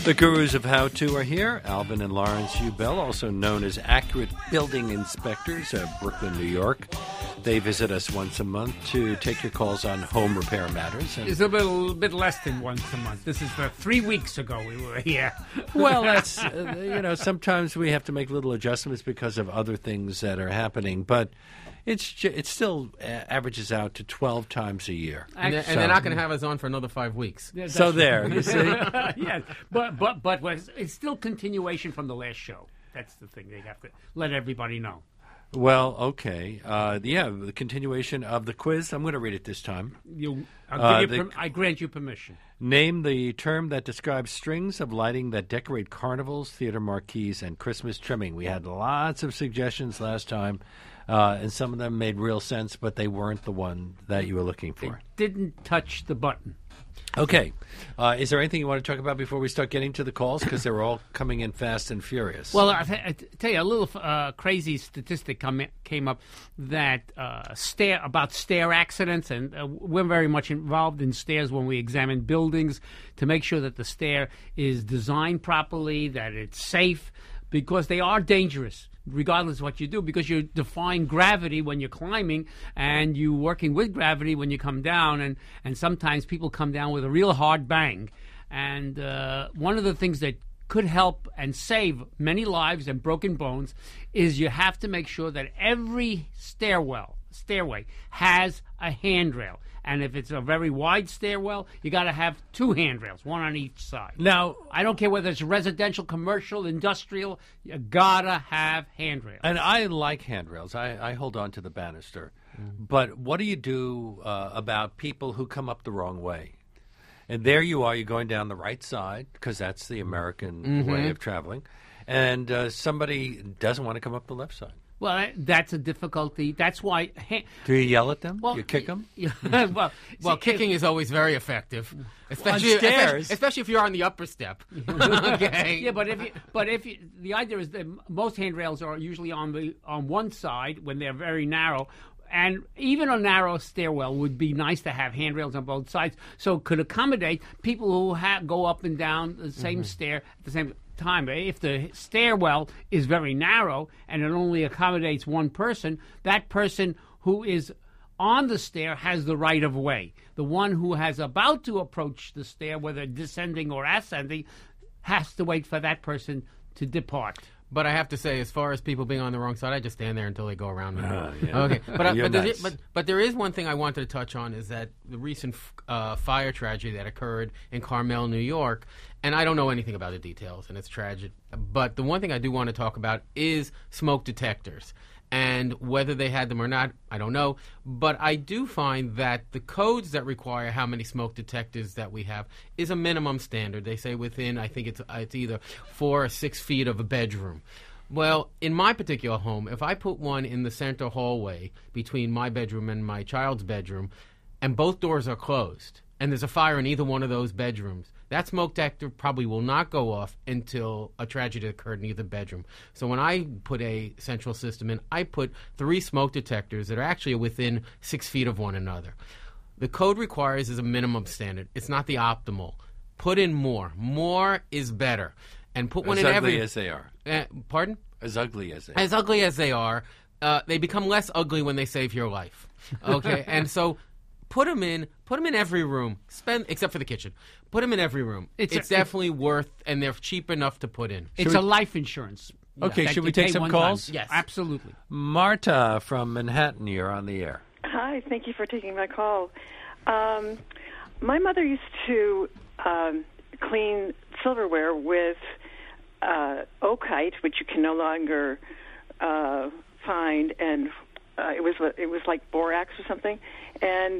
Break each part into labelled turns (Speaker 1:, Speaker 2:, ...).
Speaker 1: The gurus of how-to are here. Alvin and Lawrence Ubell, also known as Accurate Building Inspectors of Brooklyn, New York. They visit us once a month to take your calls on home repair matters.
Speaker 2: It's a little bit less than once a month. This is 3 weeks ago we were here.
Speaker 1: Well, that's, sometimes we have to make little adjustments because of other things that are happening, but it still averages out to 12 times a year.
Speaker 3: And they're not going to have us on for another 5 weeks.
Speaker 2: Yeah,
Speaker 1: so there, you see?
Speaker 2: Yeah, but it's still continuation from the last show. That's the thing. They have to let everybody know.
Speaker 1: Well, okay. The continuation of the quiz. I'm going to read it this time.
Speaker 2: I grant you permission.
Speaker 1: Name the term that describes strings of lighting that decorate carnivals, theater marquees, and Christmas trimming. We had lots of suggestions last time, and some of them made real sense, but they weren't the one that you were looking for.
Speaker 2: It didn't touch the button.
Speaker 1: Okay. Is there anything you want to talk about before we start getting to the calls? Because they're all coming in fast and furious.
Speaker 2: Well, I tell you, a little crazy statistic came up that about stair accidents, and we're very much involved in stairs when we examine buildings to make sure that the stair is designed properly, that it's safe, because they are dangerous. Regardless of what you do, because you're defying gravity when you're climbing and you're working with gravity when you come down, and sometimes people come down with a real hard bang. And one of the things that could help and save many lives and broken bones is you have to make sure that every stairway has a handrail. And if it's a very wide stairwell, you got to have two handrails, one on each side.
Speaker 1: Now,
Speaker 2: I don't care whether it's residential, commercial, industrial, you got to have handrails.
Speaker 1: And I like handrails. I hold on to the banister. But what do you do about people who come up the wrong way? And there you are, you're going down the right side, because that's the American way of traveling. And somebody doesn't want to come up the left side.
Speaker 2: Well, that's a difficulty. That's why.
Speaker 1: Do you yell at them?
Speaker 2: Well,
Speaker 1: you kick them?
Speaker 3: Well, kicking is always very effective, especially
Speaker 1: on stairs.
Speaker 3: Especially if you're on the upper step. Okay.
Speaker 2: Yeah, but the idea is that most handrails are usually on one side when they're very narrow. And even a narrow stairwell would be nice to have handrails on both sides, so it could accommodate people who go up and down the same stair at the same time. If the stairwell is very narrow and it only accommodates one person, that person who is on the stair has the right of way. The one who has about to approach the stair, whether descending or ascending, has to wait for that person to depart.
Speaker 3: But I have to say, as far as people being on the wrong side, I just stand there until they go around me.
Speaker 1: Yeah.
Speaker 3: Okay,
Speaker 1: Nice.
Speaker 3: but there is one thing I wanted to touch on, is that the recent fire tragedy that occurred in Carmel, New York, and I don't know anything about the details, and it's tragic. But the one thing I do want to talk about is smoke detectors. And whether they had them or not, I don't know. But I do find that the codes that require how many smoke detectors that we have is a minimum standard. They say within, I think it's either 4 or 6 feet of a bedroom. Well, in my particular home, if I put one in the center hallway between my bedroom and my child's bedroom, and both doors are closed, and there's a fire in either one of those bedrooms, that smoke detector probably will not go off until a tragedy occurred in either bedroom. So when I put a central system in, I put 3 smoke detectors that are actually within 6 feet of one another. The code requires is a minimum standard. It's not the optimal. Put in more. More is better. And put one in every...
Speaker 1: As ugly as they are.
Speaker 3: Pardon?
Speaker 1: As ugly as they are.
Speaker 3: As ugly as they are. They become less ugly when they save your life. Okay? And so... Put them in every room, except for the kitchen. Put them in every room. It's definitely worth, and they're cheap enough to put in.
Speaker 2: It's a life insurance.
Speaker 1: Okay, should we take some calls?
Speaker 2: Yes, absolutely.
Speaker 1: Marta from Manhattan, you're on the air.
Speaker 4: Hi, thank you for taking my call. My mother used to clean silverware with oakite, which you can no longer find, and it was like borax or something, and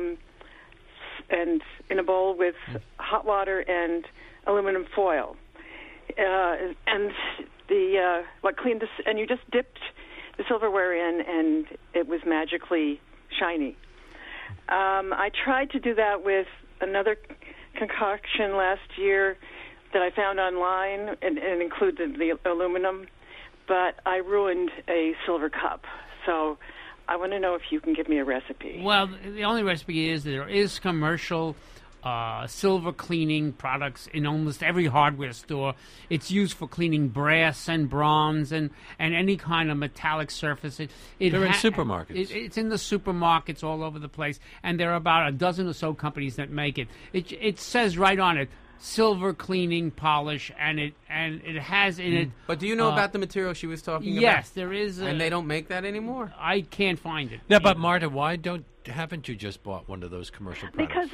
Speaker 4: in a bowl with hot water and aluminum foil, and what cleaned this, and you just dipped the silverware in, and it was magically shiny. I tried to do that with another concoction last year that I found online, and included the aluminum, but I ruined a silver cup. So I want to know if you can give me a recipe.
Speaker 2: Well, the only recipe is there is commercial silver cleaning products in almost every hardware store. It's used for cleaning brass and bronze and any kind of metallic surface. They're
Speaker 1: in supermarkets.
Speaker 2: It's in the supermarkets all over the place, and there are about a dozen or so companies that make it. It says right on it, silver cleaning polish, and it has in it.
Speaker 3: But do you know about the material she was talking about?
Speaker 2: Yes, there is.
Speaker 3: And they don't make that anymore?
Speaker 2: I can't find it.
Speaker 1: No, but Marta, why haven't you just bought one of those commercial products?
Speaker 4: Because,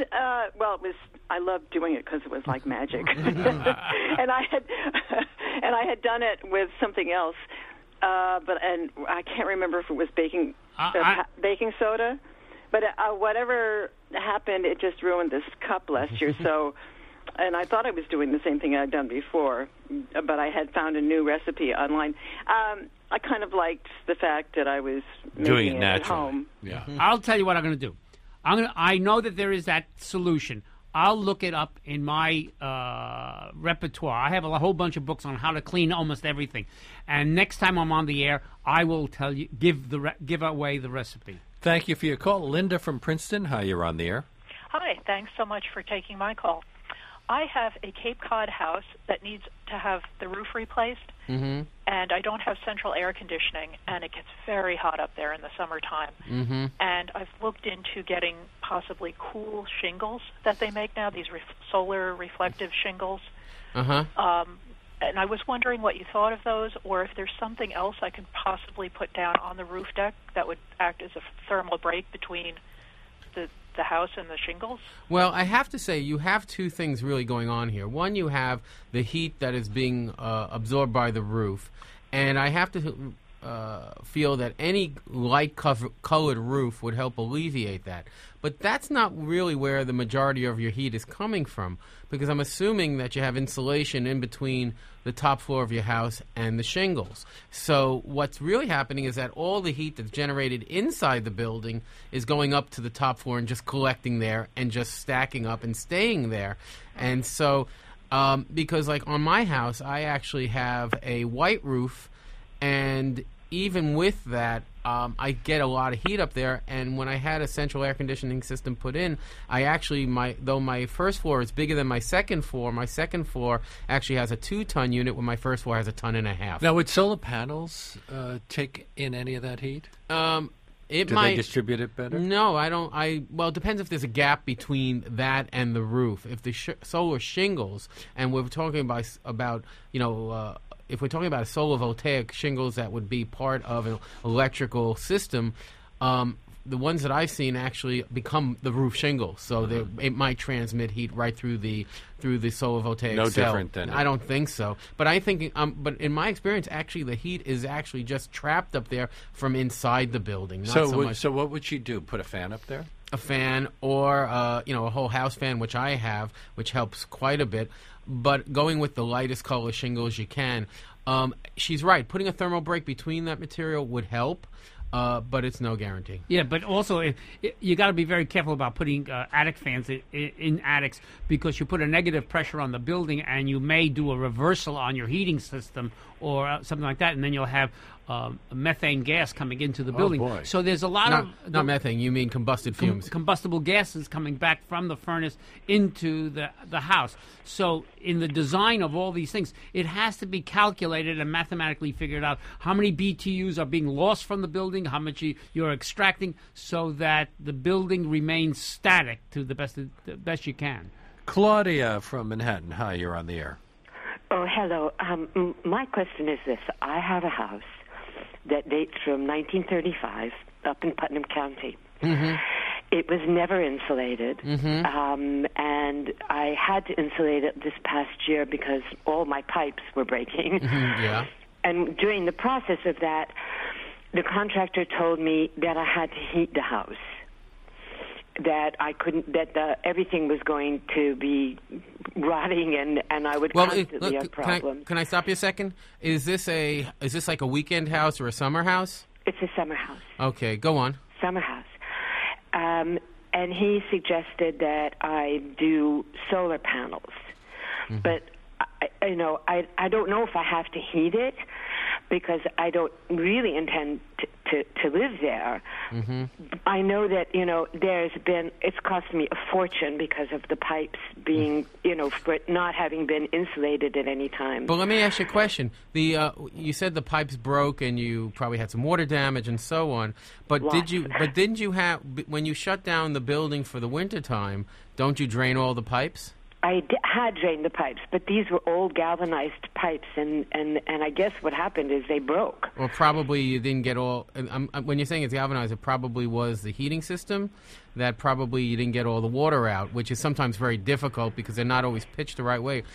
Speaker 4: I loved doing it because it was like magic, and I had done it with something else, but I can't remember if it was baking soda, but whatever happened, it just ruined this cup last year. So, and I thought I was doing the same thing I'd done before, but I had found a new recipe online. I kind of liked the fact that I was
Speaker 1: doing
Speaker 4: making
Speaker 1: it
Speaker 4: at
Speaker 1: naturally.
Speaker 4: home.
Speaker 1: Yeah.
Speaker 2: I'll tell you what I'm going to do. I know that there is that solution. I'll look it up in my repertoire. I have a whole bunch of books on how to clean almost everything. And next time I'm on the air, I will tell you, give away the recipe.
Speaker 1: Thank you for your call. Linda from Princeton, hi, you're on the air.
Speaker 5: Hi, thanks so much for taking my call. I have a Cape Cod house that needs to have the roof replaced, and I don't have central air conditioning, and it gets very hot up there in the summertime. And I've looked into getting possibly cool shingles that they make now, these solar reflective shingles. And I was wondering what you thought of those, or if there's something else I could possibly put down on the roof deck that would act as a thermal break between the house and the shingles?
Speaker 3: Well, I have to say you have two things really going on here. One, you have the heat that is being absorbed by the roof, and I have to feel that any light-colored roof would help alleviate that. But that's not really where the majority of your heat is coming from, because I'm assuming that you have insulation in between the top floor of your house and the shingles. So what's really happening is that all the heat that's generated inside the building is going up to the top floor and just collecting there and just stacking up and staying there. And so because like on my house, I actually have a white roof, and even with that, I get a lot of heat up there. And when I had a central air conditioning system put in, I actually, though my first floor is bigger than my second floor actually has a 2-ton unit, where my first floor has a 1.5 tons.
Speaker 1: Now, would solar panels take in any of that heat?
Speaker 3: Do
Speaker 1: they distribute it better?
Speaker 3: No, I don't. Well, it depends if there's a gap between that and the roof. If the solar shingles, and we're talking about if we're talking about a solar voltaic shingles that would be part of an electrical system, the ones that I've seen actually become the roof shingles, so it might transmit heat right through the solar voltaic
Speaker 1: no
Speaker 3: cell.
Speaker 1: Different than
Speaker 3: I don't think so, but but in my experience, actually, the heat is actually just trapped up there from inside the building. Not
Speaker 1: so what would she do? Put a fan up there?
Speaker 3: A fan, or a whole house fan, which I have, which helps quite a bit. But going with the lightest color shingles you can. She's right. Putting a thermal break between that material would help, but it's no guarantee.
Speaker 2: Yeah, but also you got to be very careful about putting attic fans in attics, because you put a negative pressure on the building, and you may do a reversal on your heating system or something like that, and then you'll have methane gas coming into the building.
Speaker 1: Boy.
Speaker 2: So there's a lot
Speaker 3: not methane. You mean combusted fumes?
Speaker 2: Combustible gases coming back from the furnace into the house. So in the design of all these things, it has to be calculated and mathematically figured out how many BTUs are being lost from the building, how much you're extracting, so that the building remains static to the best you can.
Speaker 1: Claudia from Manhattan, hi, you're on the air.
Speaker 6: Oh, hello. My question is this. I have a house that dates from 1935 up in Putnam County. It was never insulated, and I had to insulate it this past year because all my pipes were breaking.
Speaker 3: Yeah.
Speaker 6: And during the process of that, the contractor told me that I had to heat the house, that I couldn't, that everything was going to be rotting, and I would constantly have problems.
Speaker 3: Can I stop you a second? Is this like a weekend house or a summer house?
Speaker 6: It's a summer house.
Speaker 3: Okay, go on.
Speaker 6: Summer house. And he suggested that I do solar panels. But, I don't know if I have to heat it, because I don't really intend to live there. I know that, it's cost me a fortune because of the pipes being, for not having been insulated at any time.
Speaker 3: But let me ask you a question. You said the pipes broke and you probably had some water damage and so on. But didn't you have, when you shut down the building for the wintertime, don't you drain all the pipes?
Speaker 6: I had drained the pipes, but these were old galvanized pipes, and I guess what happened is they broke.
Speaker 3: Well, probably you didn't get all. When you're saying it's galvanized, it probably was the heating system that probably you didn't get all the water out, which is sometimes very difficult because they're not always pitched the right way.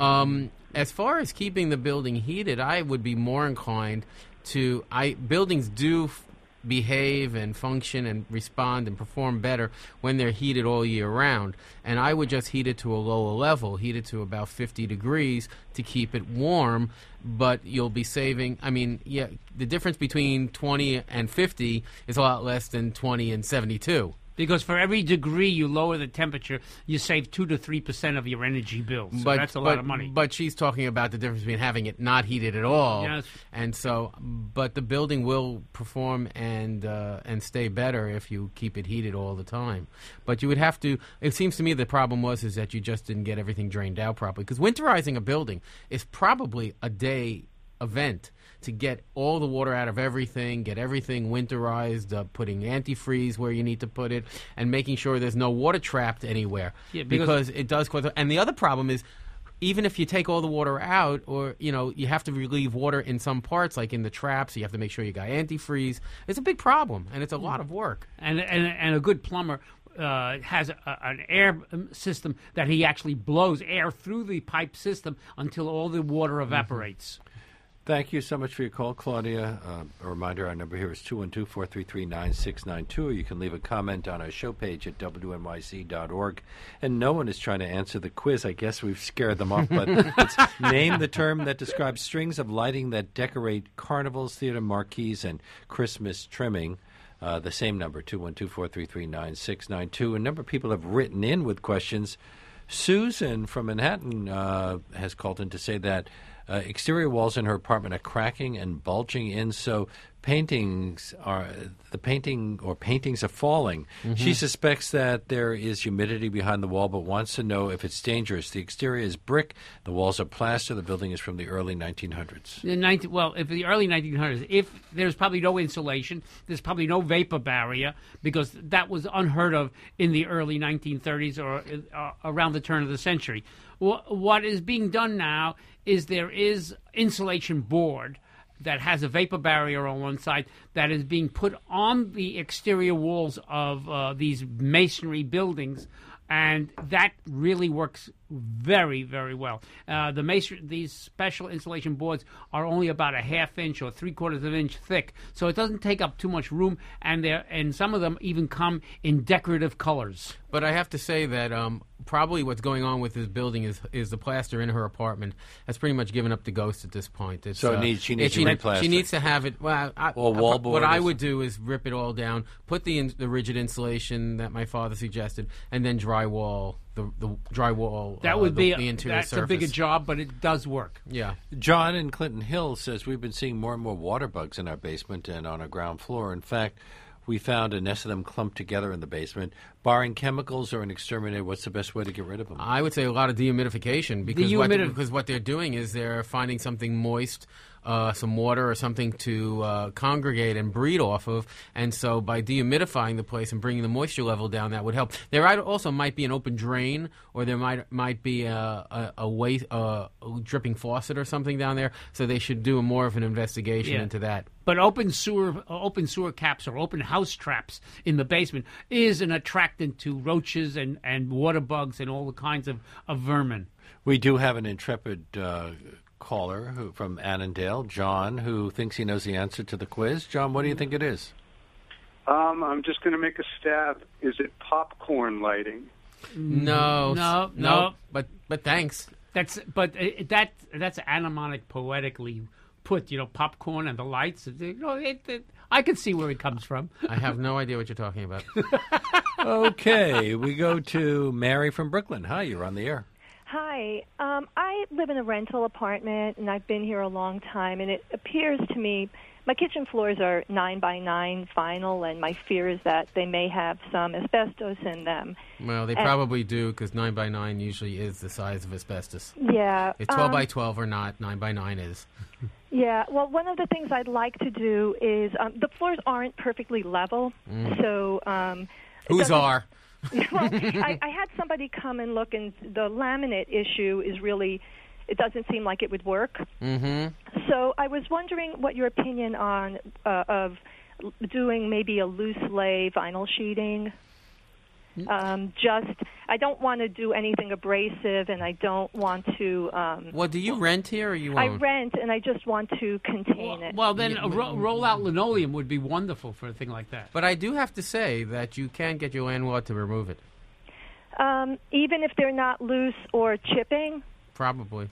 Speaker 3: As far as keeping the building heated, I would be more inclined to. Buildings do behave and function and respond and perform better when they're heated all year round. And I would just heat it to a lower level, heat it to about 50 degrees to keep it warm, but you'll be saving, the difference between 20 and 50 is a lot less than 20 and 72.
Speaker 2: Because for every degree you lower the temperature, you save 2 to 3% of your energy bill. So that's a lot of money.
Speaker 3: But she's talking about the difference between having it not heated at all,
Speaker 2: yes.
Speaker 3: And so, but the building will perform and stay better if you keep it heated all the time. But you would have to. It seems to me the problem was that you just didn't get everything drained out properly. Because winterizing a building is probably a day event to get all the water out of everything, get everything winterized, putting antifreeze where you need to put it, and making sure there's no water trapped anywhere.
Speaker 2: Yeah,
Speaker 3: because it does cause. And the other problem is, even if you take all the water out, or you have to relieve water in some parts, like in the traps, you have to make sure you got antifreeze. It's a big problem, and it's a lot of work.
Speaker 2: And a good plumber has an air system that he actually blows air through the pipe system until all the water evaporates.
Speaker 1: Thank you so much for your call, Claudia. A reminder, our number here is 212-433-9692, or you can leave a comment on our show page at wnyc.org. And no one is trying to answer the quiz. I guess we've scared them off, but it's name the term that describes strings of lighting that decorate carnivals, theater marquees, and Christmas trimming. The same number, 212-433-9692. A number of people have written in with questions. Susan from Manhattan has called in to say that exterior walls in her apartment are cracking and bulging in, so paintings are falling. She suspects that there is humidity behind the wall, but wants to know if it's dangerous. The exterior is brick, the walls are plaster, the building is from the early 1900s.
Speaker 2: If the early 1900s, if there's probably no insulation, there's probably no vapor barrier, because that was unheard of in the early 1930s or around the turn of the century. What is being done now is there is insulation board that has a vapor barrier on one side that is being put on the exterior walls of these masonry buildings, and that really works very, very well. These special insulation boards are only about a half-inch or three-quarters of an inch thick, so it doesn't take up too much room, and some of them even come in decorative colors.
Speaker 3: But I have to say that probably what's going on with this building is the plaster in her apartment has pretty much given up the ghost at this point.
Speaker 1: So she needs to replaster.
Speaker 3: She needs to have it. Well, what I would do is rip it all down, put the rigid insulation that my father suggested, and then drywall the drywall.
Speaker 2: That would
Speaker 3: be the interior
Speaker 2: that's
Speaker 3: surface.
Speaker 2: a bigger job, but it does work.
Speaker 3: Yeah.
Speaker 1: John in Clinton Hill says we've been seeing more and more water bugs in our basement and on our ground floor. In fact, we found a nest of them clumped together in the basement. Barring chemicals or an exterminator, what's the best way to get rid of them?
Speaker 3: I would say a lot of dehumidification, because what they're doing is they're finding something moist, some water or something to congregate and breed off of, and so by dehumidifying the place and bringing the moisture level down, that would help. There also might be an open drain, or there might be a dripping faucet or something down there, so they should do more of an investigation into that.
Speaker 2: But open sewer caps or open house traps in the basement is an attractant to roaches and water bugs and all the kinds of vermin.
Speaker 1: We do have an intrepid caller from Annandale, John, who thinks he knows the answer to the quiz. John, what do you think it is?
Speaker 7: I'm just going to make a stab. Is it popcorn lighting?
Speaker 3: No. But thanks.
Speaker 2: That's animonic poetically put. Popcorn and the lights. I can see where it comes from.
Speaker 3: I have no idea what you're talking about.
Speaker 1: Okay, we go to Mary from Brooklyn. Hi, you're on the air.
Speaker 8: Hi. I live in a rental apartment, and I've been here a long time, and it appears to me my kitchen floors are 9x9 vinyl, and my fear is that they may have some asbestos in them.
Speaker 3: Well, they probably do, because 9x9 usually is the size of asbestos.
Speaker 8: Yeah.
Speaker 3: It's 12x12 or not, 9x9 is.
Speaker 8: Yeah, well, one of the things I'd like to do is the floors aren't perfectly level, so...
Speaker 3: Whose are?
Speaker 8: Well, I had somebody come and look, and the laminate issue is really, it doesn't seem like it would work.
Speaker 3: Mm-hmm.
Speaker 8: So I was wondering what your opinion on of doing maybe a loose lay vinyl sheeting. I don't want to do anything abrasive, and I don't want to...
Speaker 3: Well, do you rent here or you own?
Speaker 8: I rent, and I just want to contain it.
Speaker 2: Well, then a roll-out linoleum would be wonderful for a thing like that.
Speaker 3: But I do have to say that you can get your landlord to remove it.
Speaker 8: Even if they're not loose or chipping?
Speaker 3: Probably.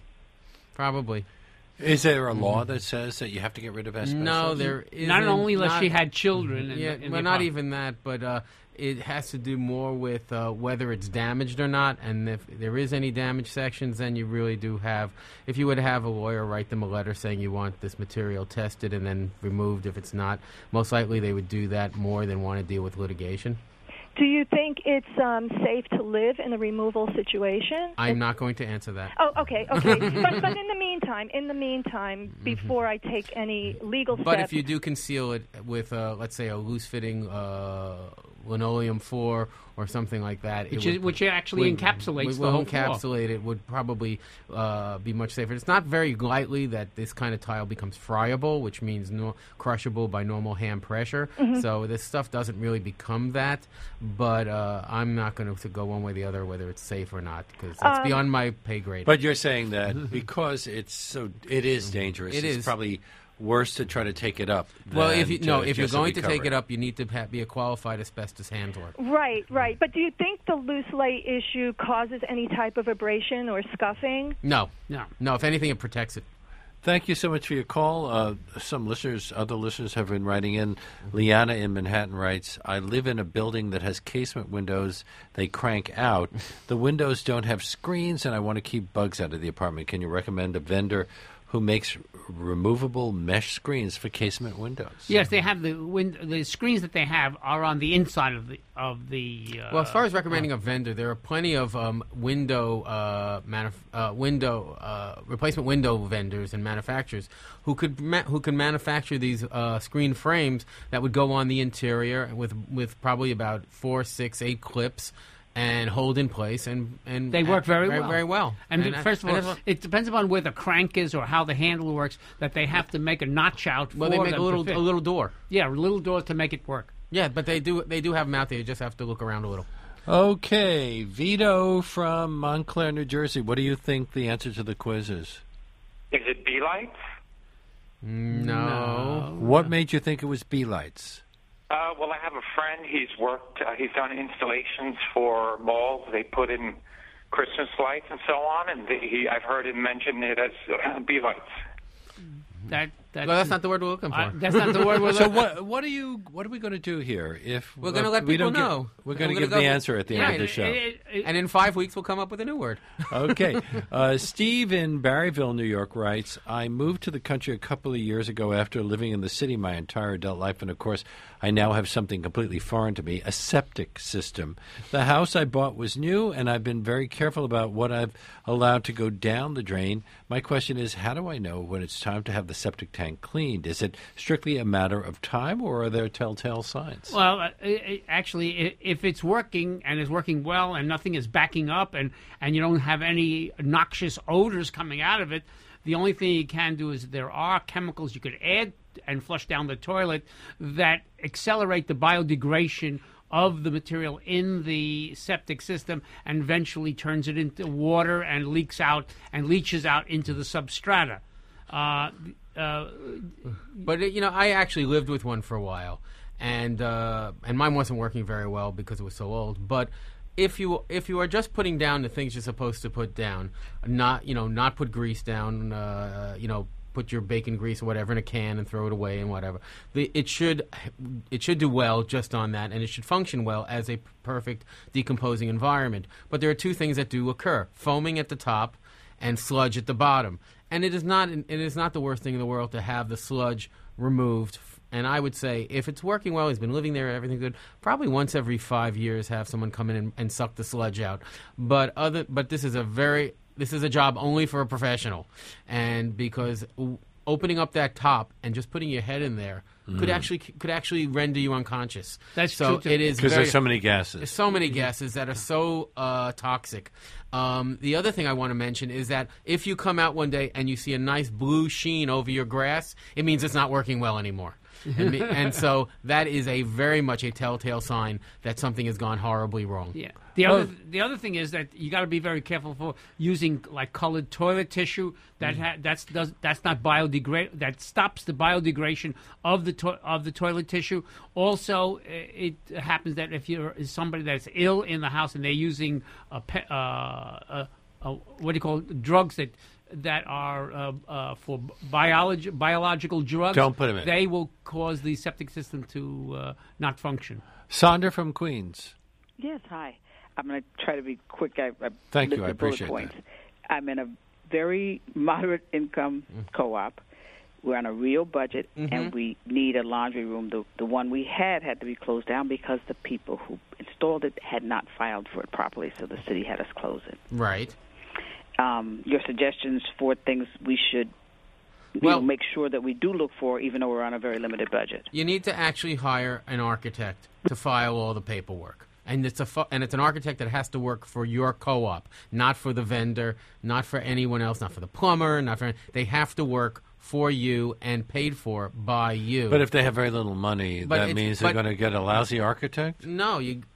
Speaker 1: Is there a law that says that you have to get rid of asbestos?
Speaker 3: No, there isn't.
Speaker 2: Not only unless she had children.
Speaker 3: Well, not even that, but it has to do more with whether it's damaged or not. And if there is any damaged sections, then you really do have... If you would have a lawyer write them a letter saying you want this material tested and then removed if it's not, most likely they would do that more than want to deal with litigation.
Speaker 8: Do you think it's safe to live in a removal situation?
Speaker 3: I'm not going to answer that.
Speaker 8: Oh, okay. But in the meantime, before I take any legal steps...
Speaker 3: But if you do conceal it with, let's say, a loose-fitting linoleum floor or something like that,
Speaker 2: which actually encapsulates the whole floor.
Speaker 3: Encapsulate it would probably be much safer. It's not very likely that this kind of tile becomes friable, which means crushable by normal hand pressure.
Speaker 8: Mm-hmm.
Speaker 3: So this stuff doesn't really become that. But I'm not going to go one way or the other whether it's safe or not, because that's beyond my pay grade.
Speaker 1: But you're saying that because it is dangerous.
Speaker 3: It
Speaker 1: it's
Speaker 3: is
Speaker 1: probably worse to try to take it up.
Speaker 3: Well, if you're going to
Speaker 1: recover
Speaker 3: take it up, you need to be a qualified asbestos handler.
Speaker 8: Right. But do you think the loose lay issue causes any type of abrasion or scuffing?
Speaker 3: No. If anything, it protects it.
Speaker 1: Thank you so much for your call. Other listeners have been writing in. Liana in Manhattan writes, I live in a building that has casement windows they crank out. The windows don't have screens, and I want to keep bugs out of the apartment. Can you recommend a vendor who makes removable mesh screens for casement windows?
Speaker 2: Yes, they have the screens that they have are on the inside of the.
Speaker 3: Well, as far as recommending a vendor, there are plenty of replacement window vendors and manufacturers who can manufacture these screen frames that would go on the interior with probably about 4, 6, 8 clips. And hold in place, and
Speaker 2: they work very
Speaker 3: well.
Speaker 2: And first of all, it depends upon where the crank is or how the handle works. That they have to make a notch out.
Speaker 3: Well, they make a little door.
Speaker 2: Yeah, a little door to make it work.
Speaker 3: Yeah, but they do have them out there. You just have to look around a little.
Speaker 1: Okay, Vito from Montclair, New Jersey. What do you think the answer to the quiz is?
Speaker 9: Is it B-lights?
Speaker 3: No.
Speaker 1: What made you think it was B-lights?
Speaker 9: Well, I have a friend. He's done installations for malls. They put in Christmas lights and so on, and I've heard him mention it as B-lights.
Speaker 3: That's not the word we're looking for.
Speaker 2: That's not the word we're looking for.
Speaker 1: So what are we going to do here? If
Speaker 3: we're going to let people know.
Speaker 1: We're going to give the answer at the end of the show.
Speaker 3: And in 5 weeks, we'll come up with a new word.
Speaker 1: Okay. Steve in Barryville, New York writes, I moved to the country a couple of years ago after living in the city my entire adult life, and of course, I now have something completely foreign to me, a septic system. The house I bought was new, and I've been very careful about what I've allowed to go down the drain. My question is, how do I know when it's time to have the septic tank cleaned? Is it strictly a matter of time, or are there telltale signs?
Speaker 2: Well, actually, if it's working and is working well and nothing is backing up and you don't have any noxious odors coming out of it, the only thing you can do is there are chemicals you could add and flush down the toilet that accelerate the biodegradation of the material in the septic system and eventually turns it into water and leaks out and leaches out into the substrata.
Speaker 3: But I actually lived with one for a while, and mine wasn't working very well because it was so old. But if you are just putting down the things you're supposed to put down, not put grease down, put your bacon grease or whatever in a can and throw it away and whatever. It should do well just on that, and it should function well as a perfect decomposing environment. But there are two things that do occur: foaming at the top and sludge at the bottom. And it is not the worst thing in the world to have the sludge removed. And I would say if it's working well, he's been living there, everything's good, probably once every 5 years have someone come in and suck the sludge out. But this is a job only for a professional. And because opening up that top and just putting your head in there could actually render you unconscious.
Speaker 2: That's
Speaker 3: so
Speaker 2: true.
Speaker 3: It is
Speaker 1: because there's so many gases.
Speaker 3: There's so many gases that are so toxic. The other thing I want to mention is that if you come out one day and you see a nice blue sheen over your grass, it means it's not working well anymore. And so that is very much a telltale sign that something has gone horribly wrong.
Speaker 2: Yeah. The other thing is that you got to be very careful for using like colored toilet tissue. That's not biodegrade. That stops the biodegradation of the toilet tissue. Also, it happens that if you're somebody that's ill in the house and they're using drugs that are for biological drugs.
Speaker 1: Don't put them in.
Speaker 2: They will cause the septic system to not function.
Speaker 1: Sandra from Queens.
Speaker 10: Yes, hi. I'm going to try to be quick.
Speaker 1: Thank you. I appreciate
Speaker 10: points.
Speaker 1: that.
Speaker 10: I'm in a very moderate income co-op. We're on a real budget, and we need a laundry room. The one we had to be closed down because the people who installed it had not filed for it properly, so the city had us close it.
Speaker 3: Right.
Speaker 10: Your suggestions for things we should make sure that we do look for, even though we're on a very limited budget.
Speaker 3: You need to actually hire an architect to file all the paperwork. And it's an architect that has to work for your co-op, not for the vendor, not for anyone else, not for the plumber, they have to work for you and paid for by you.
Speaker 1: But if they have very little money, that means they're going to get a lousy architect?
Speaker 3: No,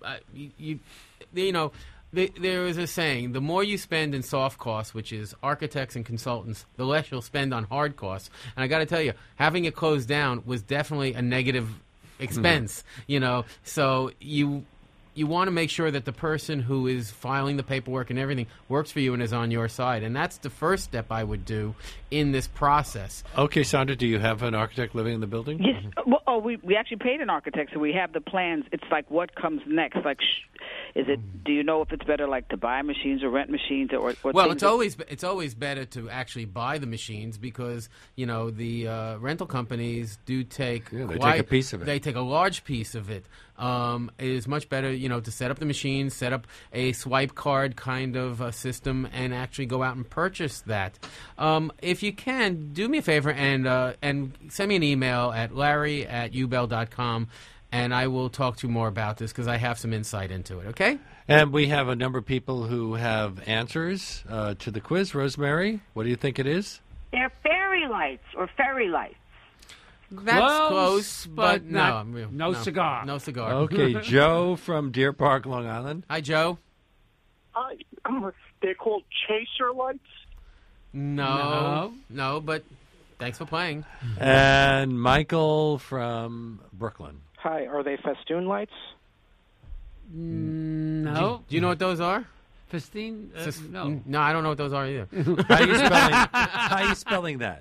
Speaker 3: there is a saying, the more you spend in soft costs, which is architects and consultants, the less you'll spend on hard costs. And I got to tell you, having it closed down was definitely a negative expense, So you want to make sure that the person who is filing the paperwork and everything works for you and is on your side. And that's the first step I would do in this process.
Speaker 1: Okay, Sandra, do you have an architect living in the building?
Speaker 10: Yes. We actually paid an architect, so we have the plans. It's like what comes next. Like, do you know if it's better like to buy machines or rent machines or
Speaker 3: well, it's always better to actually buy the machines because the rental companies do take
Speaker 1: they take a piece of it.
Speaker 3: They take a large piece of it. It is much better to set up the machines, set up a swipe card kind of system, and actually go out and purchase that. If you can, do me a favor and send me an email at larry@ubel.com. And I will talk to you more about this because I have some insight into it, okay?
Speaker 1: And we have a number of people who have answers to the quiz. Rosemary, what do you think it is?
Speaker 11: They're fairy lights or fairy lights.
Speaker 3: That's close, but
Speaker 2: no cigar.
Speaker 3: No cigar.
Speaker 1: Okay, Joe from Deer Park, Long Island.
Speaker 3: Hi, Joe.
Speaker 12: Hi. They're called chaser lights?
Speaker 3: No, but thanks for playing.
Speaker 1: And Michael from Brooklyn.
Speaker 12: Hi, are they festoon lights?
Speaker 2: No.
Speaker 3: Do you know what those are?
Speaker 2: Festoon? No.
Speaker 3: No, I don't know what those are either.
Speaker 1: How are you spelling that?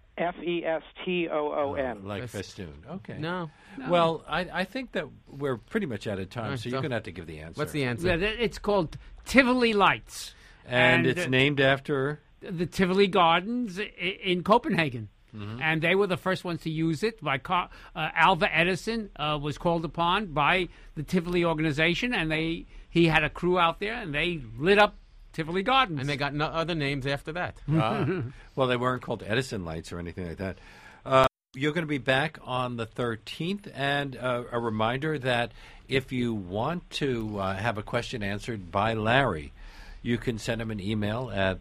Speaker 12: Festoon.
Speaker 1: Like festoon. Okay.
Speaker 3: No.
Speaker 1: Well, I think that we're pretty much out of time, so you're going to have to give the answer.
Speaker 3: What's the answer?
Speaker 2: Yeah, it's called Tivoli Lights.
Speaker 1: And it's named after?
Speaker 2: The Tivoli Gardens in Copenhagen.
Speaker 1: Mm-hmm.
Speaker 2: And they were the first ones to use it. Alva Edison was called upon by the Tivoli organization, and he had a crew out there, and they lit up Tivoli Gardens.
Speaker 3: And they got no other names after that.
Speaker 1: Well, they weren't called Edison lights or anything like that. You're going to be back on the 13th, and a reminder that if you want to have a question answered by Larry, you can send him an email at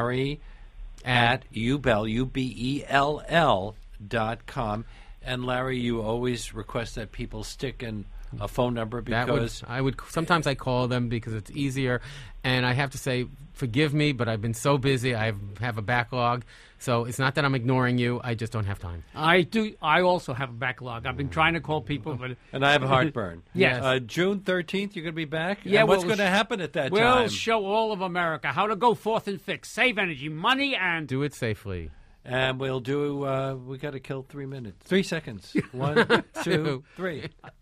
Speaker 1: larry@ubell.com. And Larry, you always request that people stick in a phone number because
Speaker 3: sometimes I call them because it's easier. And I have to say, forgive me, but I've been so busy. I have a backlog. So it's not that I'm ignoring you. I just don't have time.
Speaker 2: I do. I also have a backlog. I've been trying to call people, but
Speaker 1: and I have heartburn.
Speaker 2: Yes.
Speaker 1: June 13th, you're going to be back?
Speaker 2: Yeah.
Speaker 1: And what's going to happen at that time?
Speaker 2: We'll show all of America how to go forth and fix, save energy, money, and
Speaker 3: do it safely.
Speaker 1: And we'll do, we got to kill 3 minutes. 3 seconds. 1, 2, 3.